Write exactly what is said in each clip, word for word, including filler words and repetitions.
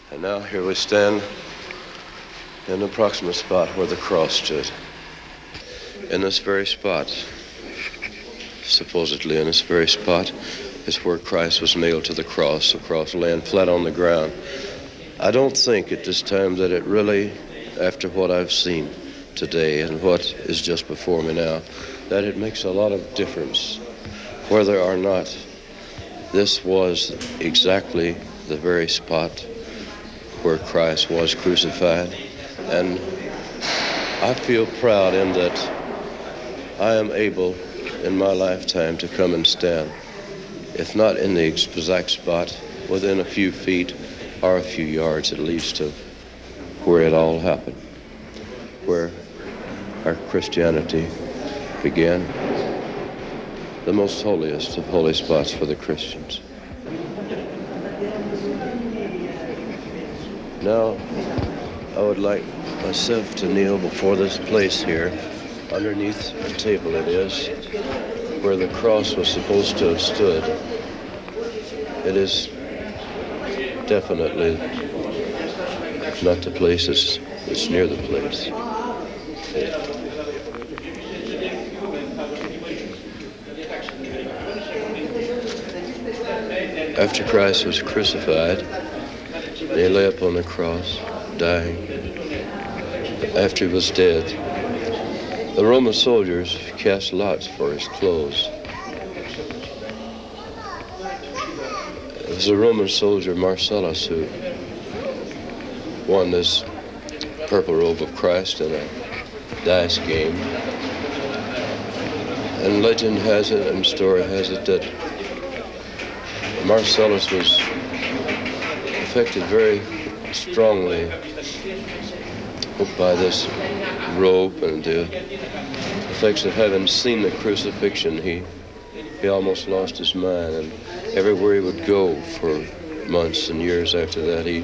And now here we stand in the proximate spot where the cross stood. In this very spot, supposedly in this very spot, is where Christ was nailed to the cross, the cross laying flat on the ground. I don't think at this time that it really, after what I've seen today and what is just before me now, that it makes a lot of difference whether or not this was exactly the very spot where Christ was crucified. And I feel proud in that I am able in my lifetime to come and stand, if not in the exact spot, within a few feet or a few yards at least of where it all happened, where our Christianity began, the most holiest of holy spots for the Christians. Now, I would like myself to kneel before this place here, underneath the table it is, where the cross was supposed to have stood. It is definitely not the place, it's, it's near the place. After Christ was crucified, he lay upon the cross, dying. After he was dead, the Roman soldiers cast lots for his clothes. It was a Roman soldier, Marcellus, who won this purple robe of Christ in a dice game. And legend has it and story has it that Marcellus was affected very strongly by this robe and the effects of having seen the crucifixion. He he almost lost his mind, and everywhere he would go for months and years after that, he,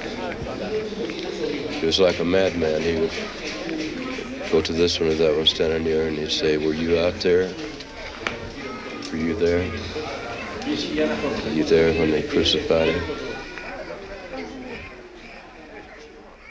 he was like a madman. He would go to this one or that one standing near, and he'd say, "Were you out there? Were you there? Were you there when they crucified him?"